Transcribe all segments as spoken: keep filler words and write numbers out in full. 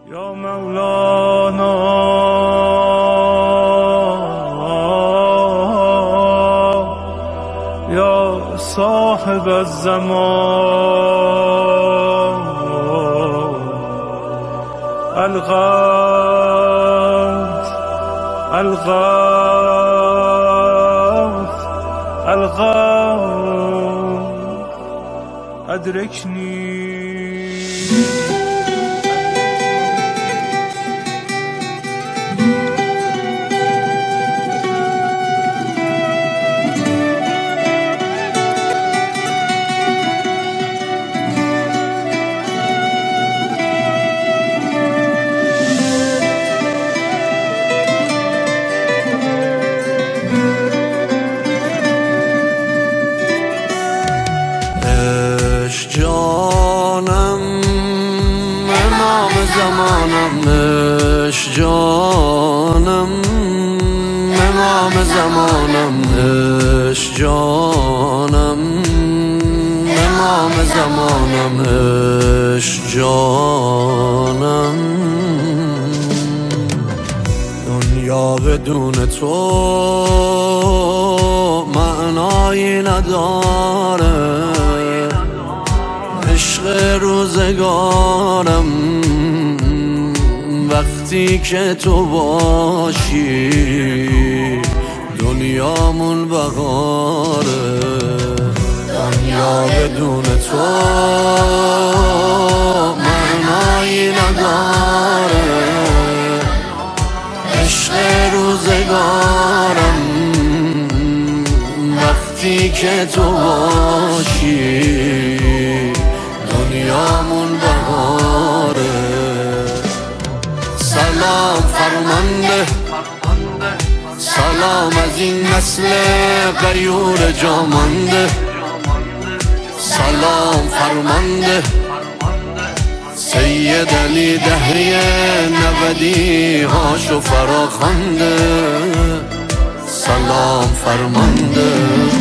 یا مولانا یا صاحب الزمان الغوث الغوث الغوث ادرکنی. جانم امام زمانم، عشق جانم امام زمانم، عشق جانم امام زمانم، عشق جانم. دنیا بدون تو معنایی نداره، عشق روزگارم وقتی که تو باشی دنیامون بهاره. دنیا بدون تو معنایی نداره، عشق روزگارم وقتی که تو باشی دنیامون بهاره. سلام فرمانده، سلام از این نسل غیور جامانده، سلام فرمانده سید علی دهری نودی هاشو فراخوانده، سلام فرمانده.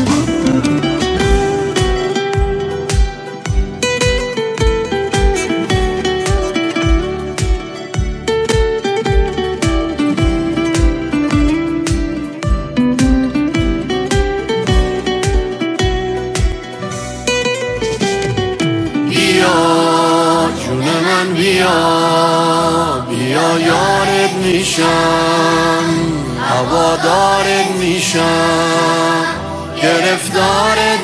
بیا بیا یارت میشم، هوادارت میشم، گرفتارت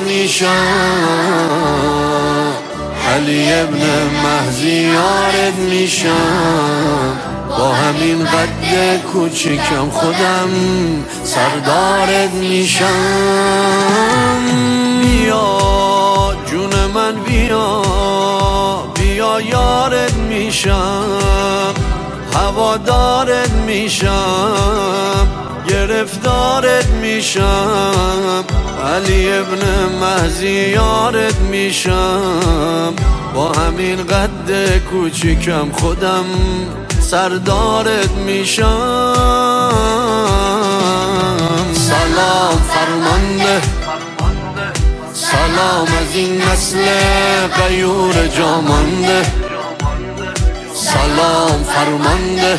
میشم، علی ابن مهدی یارت میشم، با همین قد کوچیکم خودم سردارت میشم. بیا جون من بیا بیا یارت میشم، هوادارت میشم، گرفتارت میشم، علی ابن مهدی یارت میشم، با همین قد کوچیکم خودم سردارت میشم. سلام فرمانده، سلام از این نسل غیور جامانده، سلام فرمانده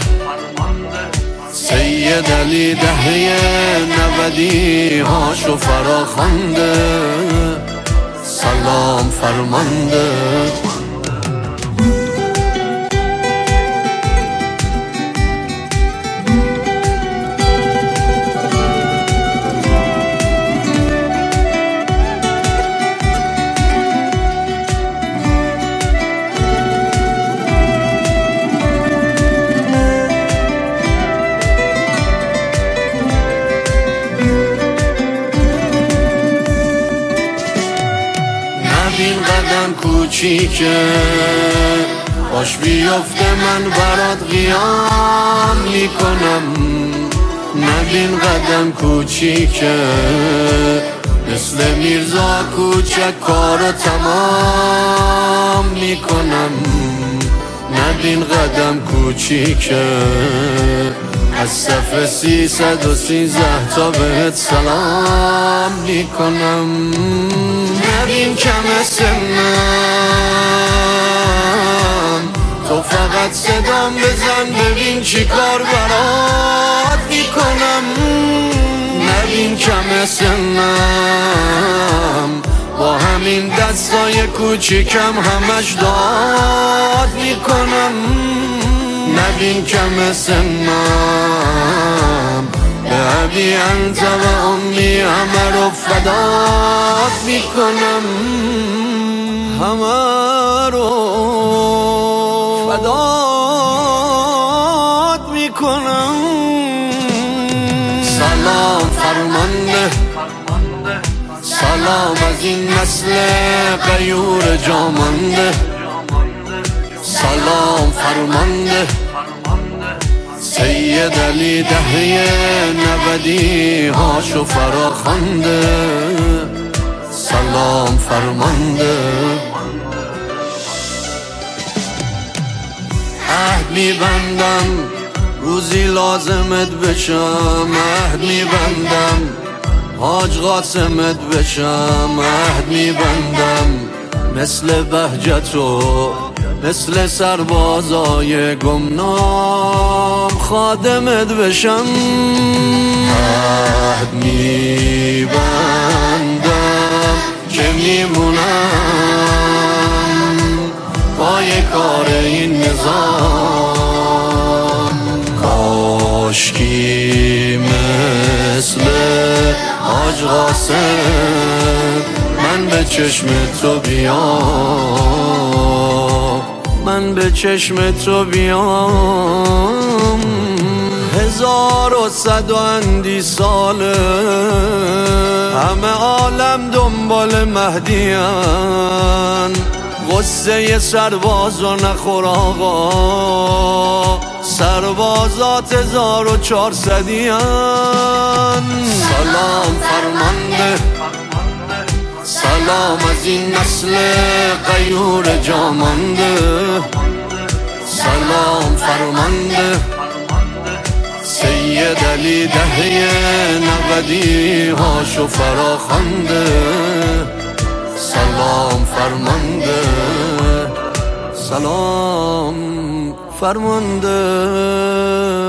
سید علی دهری نودی هاشو فراخوانده، سلام فرمانده. این قدم کوچیکه باش بیفته من برات قیام میکنم، نبین قدم کوچیکه مثل میرزا کوچک کارو تمام میکنم، نبین قدم کوچیکه از صف سیصد و سیزده تا بهت سلام میکنم. نبین کم سنم تو فقط فقط صدام بزن ببین چی کار برات میکنم. نبین کم سنم با همین دستای کوچیکم همش داد میکنم. نبین کم سنم به ابی انت و امی همه رو فدات میکنم. همه رو فدات میکنم. سلام فرمانده سلام از این نسل غیور جامانده. سلام فرمانده سید علی دهه نودی هاشو فراخوانده. سلام فرمانده عهد میبندم روزی لازمت بشم. عهد میبندم حاج قاسمت بشم. عهد میبندم مثل بهجتو مثل سربازای گمنام خادمت بشم. عهد میبندم که میمونم پای کار این نظام. کاشکی مثل حاج قاسم من به چشم تو بیام. من به چشم تو بیام. هزار و صد و اندی ساله همه عالم دنبال مهدیان. غصه سربازو نخور آقا سربازات هزار و چهارصدیان. سلام فرمانده سلام از این نسل غیور جامانده. سلام فرمانده سید علی دهه نودی هاشو فراخوانده. سلام فرمانده سلام فرمانده.